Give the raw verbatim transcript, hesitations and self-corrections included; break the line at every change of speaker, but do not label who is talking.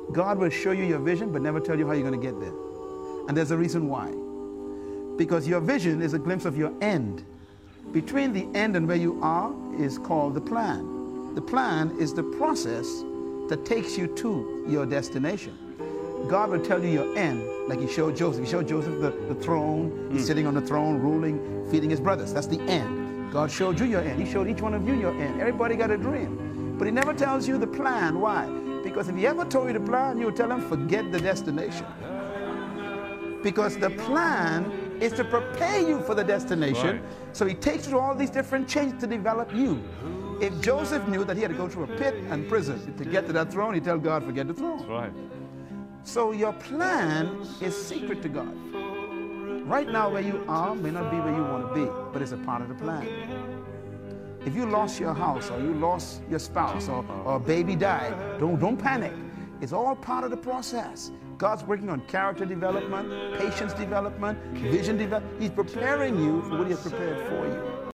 God will show you your vision, but never tell you how you're going to get there. And there's a reason why. Because your vision is a glimpse of your end. Between the end and where you are is called the plan. The plan is the process that takes you to your destination. God will tell you your end, like he showed Joseph. He showed Joseph the, the throne. He's mm. sitting on the throne, ruling, feeding his brothers. That's the end. God showed you your end. He showed each one of you your end. Everybody got a dream. But he never tells you the plan. Why? Because if he ever told you the plan, you would tell him, forget the destination. Because the plan is to prepare you for the destination. Right. So he takes you through all these different changes to develop you. If Joseph knew that he had to go through a pit and prison to get to that throne, he'd tell God, forget the throne.
That's right.
So your plan is secret to God. Right now where you are may not be where you want to be, but it's a part of the plan. If you lost your house or you lost your spouse or, or a baby died, don't, don't panic. It's all part of the process. God's working on character development, patience development, vision development. He's preparing you for what he has prepared for you.